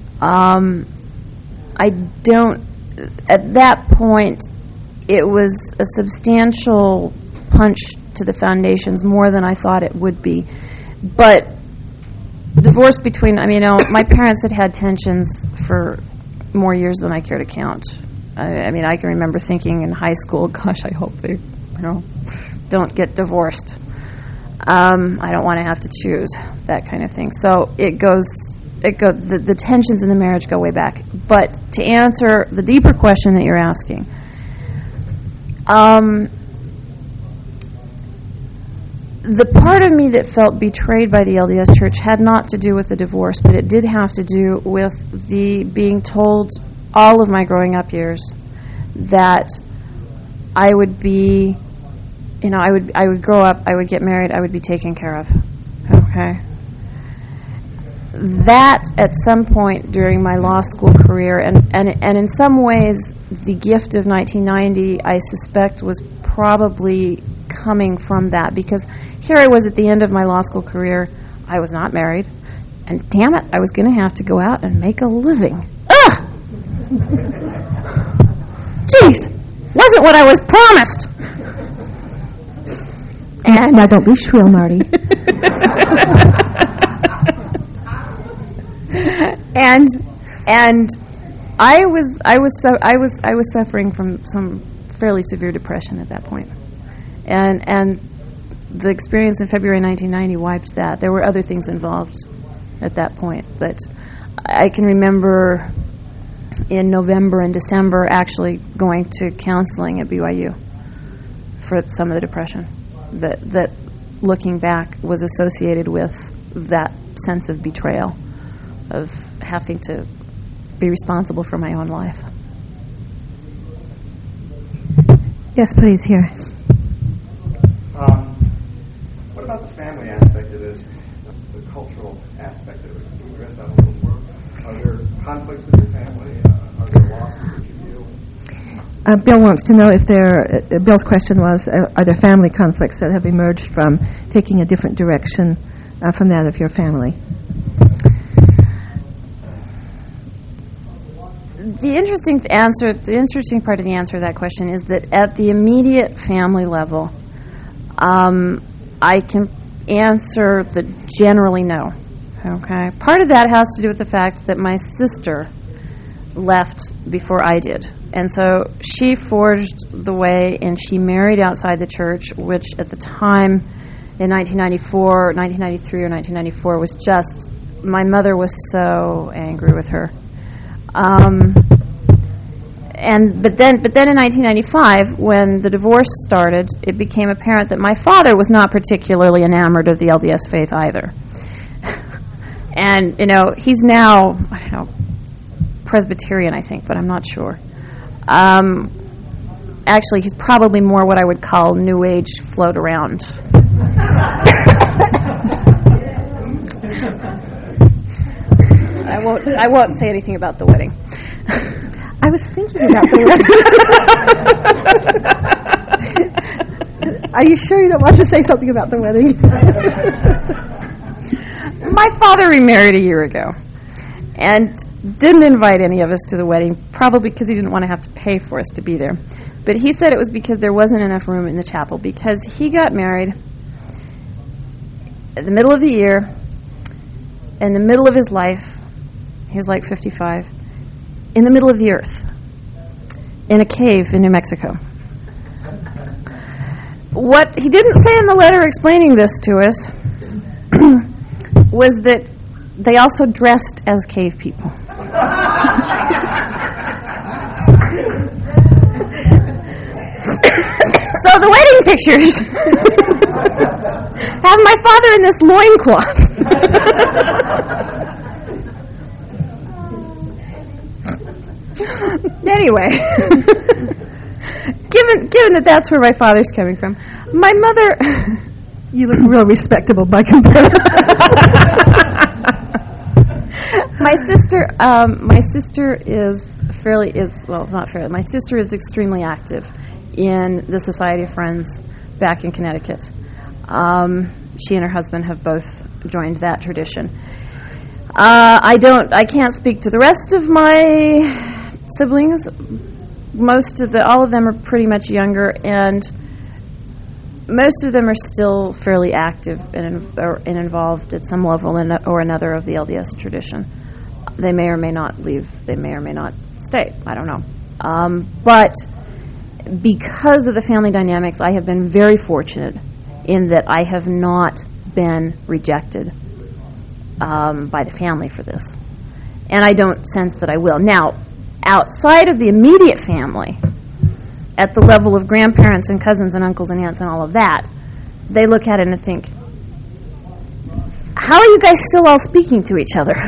I don't, at that point, it was a substantial punch to the foundations, more than I thought it would be. But divorce between, my parents had tensions for more years than I care to count. I can remember thinking in high school, gosh, I hope they, don't get divorced. I don't want to have to choose, that kind of thing. So the tensions in the marriage go way back. But to answer the deeper question that you're asking, the part of me that felt betrayed by the LDS Church had not to do with the divorce, but it did have to do with the being told all of my growing up years that I would be, I would grow up, I would get married, I would be taken care of. Okay? That, at some point during my law school career, and in some ways, the gift of 1990, I suspect, was probably coming from that, because here I was at the end of my law school career. I was not married, and damn it, I was going to have to go out and make a living. Ugh! Jeez, wasn't what I was promised. And now, don't be shrill, Marty. and I was suffering from some fairly severe depression at that point, and the experience in February 1990 wiped that. There were other things involved at that point, but I can remember in November and December actually going to counseling at BYU for some of the depression that looking back was associated with that sense of betrayal, of having to be responsible for my own life. Yes, please, here. What about the family aspect of this, the cultural aspect of it? Can you address that a little more? Are there conflicts with your family? Are there losses that you feel? Bill wants to know if Bill's question was, are there family conflicts that have emerged from taking a different direction from that of your family? The interesting part of the answer to that question is that at the immediate family level, I can answer the generally no. Okay, part of that has to do with the fact that my sister left before I did, and so she forged the way, and she married outside the church, which at the time in 1994, 1993 or 1994 was just, my mother was so angry with her. But then in 1995, when the divorce started, it became apparent that my father was not particularly enamored of the LDS faith either. And, he's now, I don't know, Presbyterian, I think, but I'm not sure. Actually, he's probably more what I would call New Age float around. I won't say anything about the wedding. I was thinking about the wedding. Are you sure you don't want to say something about the wedding? My father remarried a year ago and didn't invite any of us to the wedding, probably because he didn't want to have to pay for us to be there. But he said it was because there wasn't enough room in the chapel, because he got married at the middle of the year, in the middle of his life. He was like 55, in the middle of the earth, in a cave in New Mexico. What he didn't say in the letter explaining this to us was that they also dressed as cave people. So the wedding pictures have my father in this loincloth. Anyway, given that that's where my father's coming from, my mother... You look real respectable by comparison. My sister is my sister is extremely active in the Society of Friends back in Connecticut. She and her husband have both joined that tradition. I can't speak to the rest of my siblings. All of them are pretty much younger, and most of them are still fairly active and involved at some level or another of the LDS tradition. They may or may not leave. They may or may not stay. I don't know. But because of the family dynamics, I have been very fortunate in that I have not been rejected by the family for this. And I don't sense that I will. Now, outside of the immediate family, at the level of grandparents and cousins and uncles and aunts and all of that, they look at it and think, how are you guys still all speaking to each other?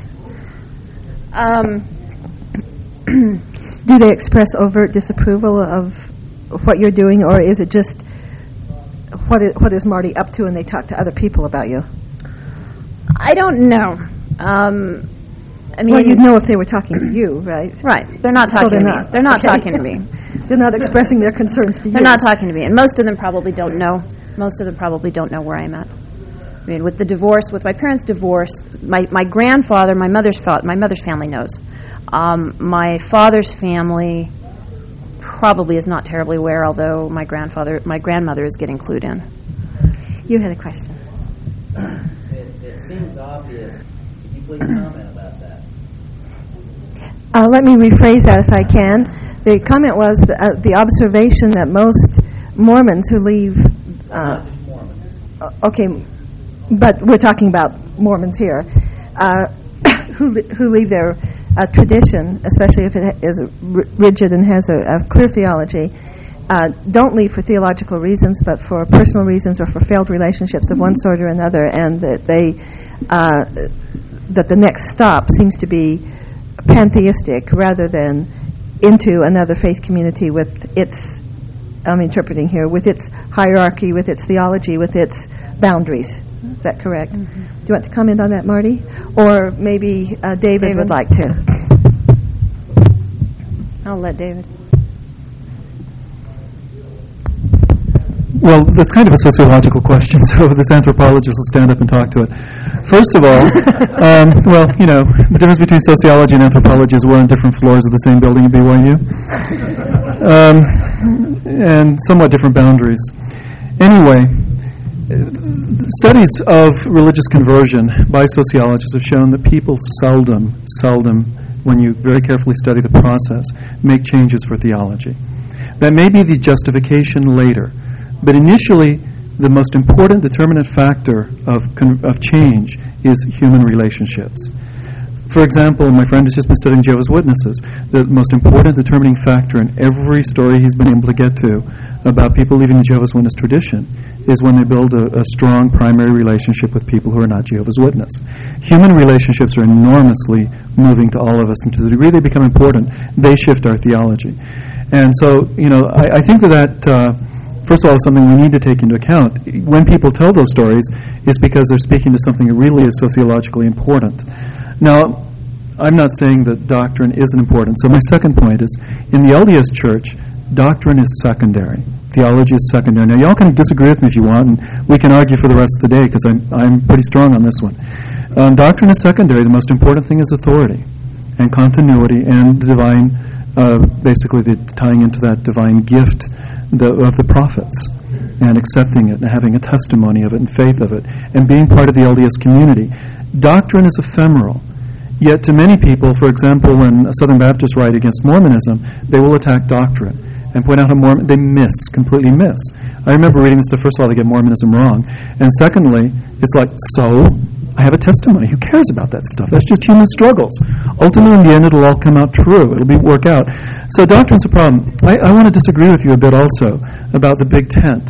Do they express overt disapproval of what you're doing, or is it just what is Marty up to and they talk to other people about you? I don't know. Well, you'd know if they were talking to you, right? Right. They're not talking to me. They're not talking to me. They're not expressing their concerns to you. They're not talking to me. And most of them probably don't know. Most of them probably don't know where I'm at. I mean, with the divorce, with my parents' divorce, my grandfather, my mother's family knows. My father's family probably is not terribly aware, although my grandmother is getting clued in. You had a question. It seems obvious. Could you please comment about that? Let me rephrase that if I can. The comment was the observation that most Mormons who leave... Not just Mormons. Okay, but we're talking about Mormons here, who leave their tradition, especially if it is rigid and has a clear theology, don't leave for theological reasons, but for personal reasons or for failed relationships of one sort or another, and that that the next stop seems to be pantheistic rather than into another faith community with its, I'm interpreting here, with its hierarchy, with its theology, with its boundaries. Is that correct? Mm-hmm. Do you want to comment on that, Marty? Or maybe David would like to. I'll let David. Well, that's kind of a sociological question, so this anthropologist will stand up and talk to it. First of all, the difference between sociology and anthropology is we're on different floors of the same building at BYU, and somewhat different boundaries. Anyway, studies of religious conversion by sociologists have shown that people seldom, when you very carefully study the process, make changes for theology. That may be the justification later. But initially, the most important determinant factor of change is human relationships. For example, my friend has just been studying Jehovah's Witnesses. The most important determining factor in every story he's been able to get to about people leaving the Jehovah's Witness tradition is when they build a strong primary relationship with people who are not Jehovah's Witness. Human relationships are enormously moving to all of us, and to the degree they become important, they shift our theology. And so, I think that first of all, something we need to take into account when people tell those stories is because they're speaking to something that really is sociologically important. Now, I'm not saying that doctrine isn't important. So my second point is, in the LDS Church, doctrine is secondary. Theology is secondary. Now, y'all can disagree with me if you want, and we can argue for the rest of the day because I'm pretty strong on this one. Doctrine is secondary. The most important thing is authority and continuity and the divine, basically the tying into that divine gift of the prophets and accepting it and having a testimony of it and faith of it and being part of the LDS community. Doctrine is ephemeral. Yet to many people, for example, when Southern Baptists write against Mormonism, they will attack doctrine and point out how they completely miss. I remember reading this, first of all, they get Mormonism wrong. And secondly, it's like, so, I have a testimony. Who cares about that stuff? That's just human struggles. Ultimately, in the end, it'll all come out true. It'll work out. So doctrine's a problem. I want to disagree with you a bit also about the big tent.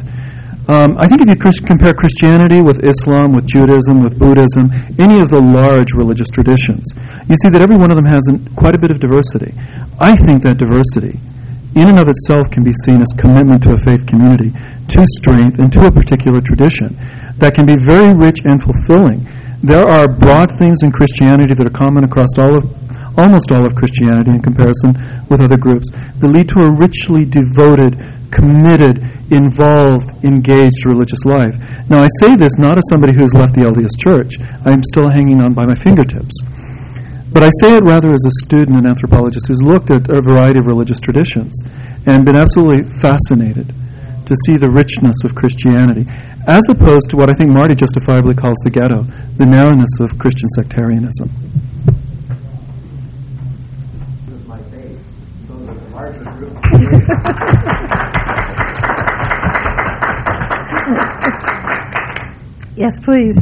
I think if you compare Christianity with Islam, with Judaism, with Buddhism, any of the large religious traditions, you see that every one of them has quite a bit of diversity. I think that diversity, in and of itself, can be seen as commitment to a faith community, to strength, and to a particular tradition that can be very rich and fulfilling. There are broad things in Christianity that are common across almost all of Christianity in comparison with other groups that lead to a richly devoted, committed, involved, engaged religious life. Now, I say this not as somebody who's left the LDS Church. I'm still hanging on by my fingertips. But I say it rather as a student and anthropologist who's looked at a variety of religious traditions and been absolutely fascinated to see the richness of Christianity, as opposed to what I think Marty justifiably calls the ghetto, the narrowness of Christian sectarianism. My faith. So the larger group. Yes, please.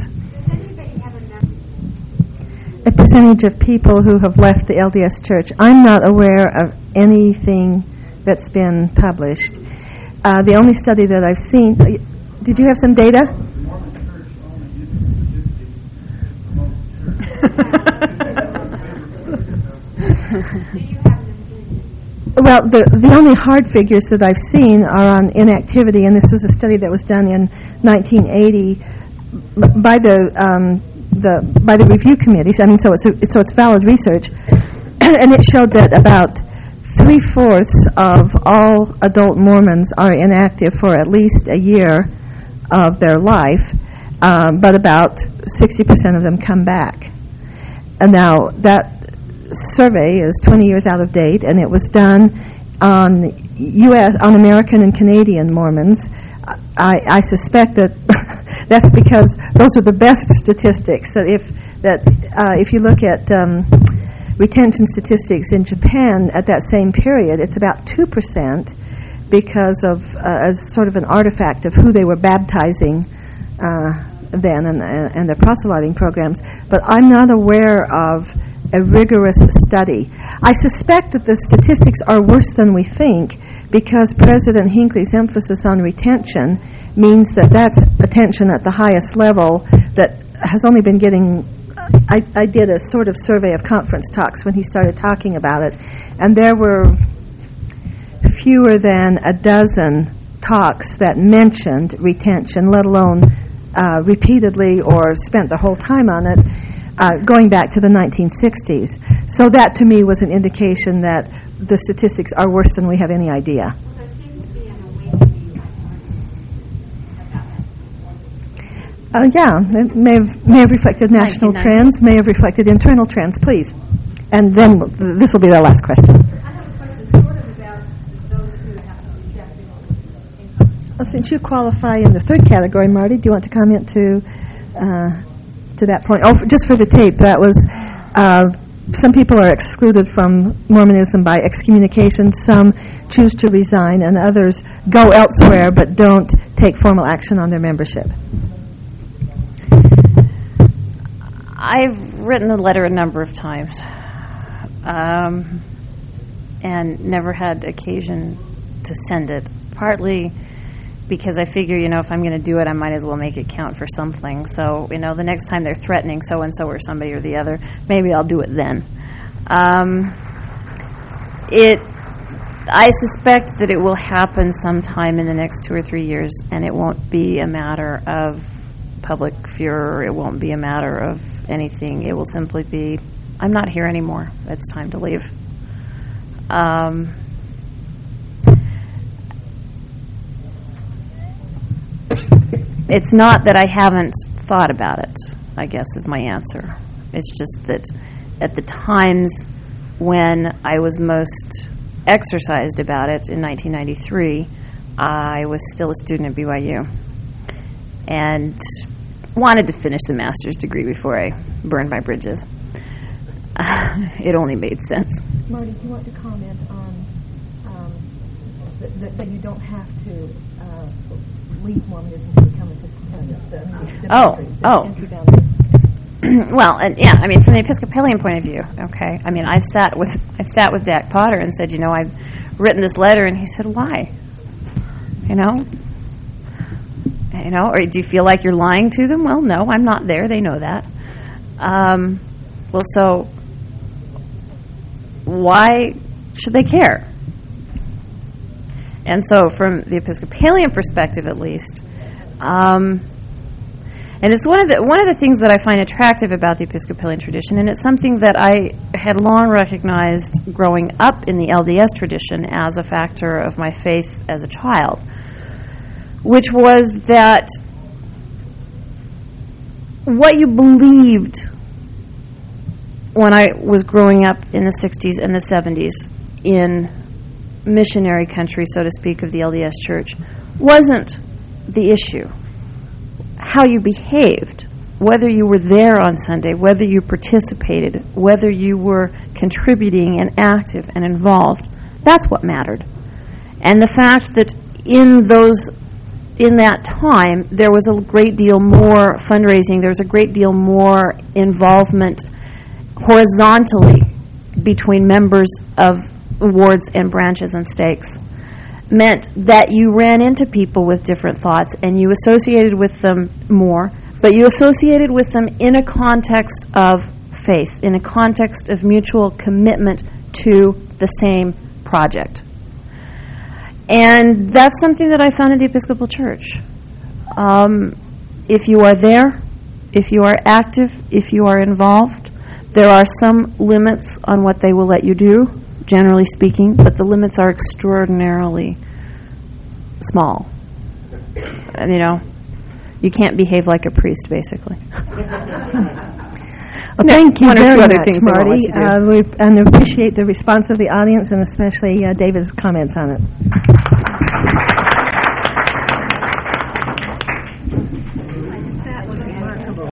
A percentage of people who have left the LDS Church. I'm not aware of anything that's been published. The only study that I've seen... Did you have some data? The Mormon Church only uses statistics to promote Well, the only hard figures that I've seen are on inactivity, and this was a study that was done in 1980 by the review committees. I mean, so it's valid research, and it showed that about 3/4 of all adult Mormons are inactive for at least a year of their life, but about 60% of them come back. And now that survey is 20 years out of date, and it was done on American and Canadian Mormons. I suspect that that's because those are the best statistics. That if you look at retention statistics in Japan at that same period, it's about 2% because of as sort of an artifact of who they were baptizing then and their proselyting programs. But I'm not aware of a rigorous study. I suspect that the statistics are worse than we think because President Hinckley's emphasis on retention means that that's attention at the highest level that has only been getting... I did a sort of survey of conference talks when he started talking about it, and there were fewer than a dozen talks that mentioned retention, let alone repeatedly or spent the whole time on it, going back to the 1960s. So that, to me, was an indication that the statistics are worse than we have any idea. Well, there seems to be an awakening about that. Yeah, it may have reflected national trends, may have reflected internal trends, please. And then this will be our last question. I have a question sort of about those who have rejected income. Well, since you qualify in the third category, Marty, do you want to comment to that point? Oh, just for the tape, that was some people are excluded from Mormonism by excommunication, some choose to resign, and others go elsewhere but don't take formal action on their membership. I've written the letter a number of times and never had occasion to send it, partly because I figure, if I'm going to do it, I might as well make it count for something. So, the next time they're threatening so-and-so or somebody or the other, maybe I'll do it then. I suspect that it will happen sometime in the next 2 or 3 years, and it won't be a matter of public furor. It won't be a matter of anything. It will simply be, I'm not here anymore. It's time to leave. It's not that I haven't thought about it, I guess, is my answer. It's just that at the times when I was most exercised about it in 1993, I was still a student at BYU and wanted to finish the master's degree before I burned my bridges. It only made sense. Marty, do you want to comment on that you don't have to leave Mormonism to become Episcopalian? Entry boundary. Well, and from the Episcopalian point of view, okay. I've sat with Dak Potter and said, I've written this letter, and he said, why? Or do you feel like you're lying to them? Well, no, I'm not there. They know that. So why should they care? And so from the Episcopalian perspective, at least, and it's one of the things that I find attractive about the Episcopalian tradition, and it's something that I had long recognized growing up in the LDS tradition as a factor of my faith as a child, which was that what you believed when I was growing up in the 60s and the 70s in missionary country, so to speak, of the LDS Church, wasn't the issue. How you behaved, whether you were there on Sunday, whether you participated, whether you were contributing and active and involved, that's what mattered. And the fact that in that time, there was a great deal more fundraising, there was a great deal more involvement horizontally between members of wards and branches and stakes, meant that you ran into people with different thoughts and you associated with them more, but you associated with them in a context of faith, in a context of mutual commitment to the same project. And that's something that I found in the Episcopal Church. If you are there, if you are active, if you are involved, there are some limits on what they will let you do, generally speaking, but the limits are extraordinarily small. You can't behave like a priest, basically. Well, thank you very much, Marty. And appreciate the response of the audience, and especially David's comments on it.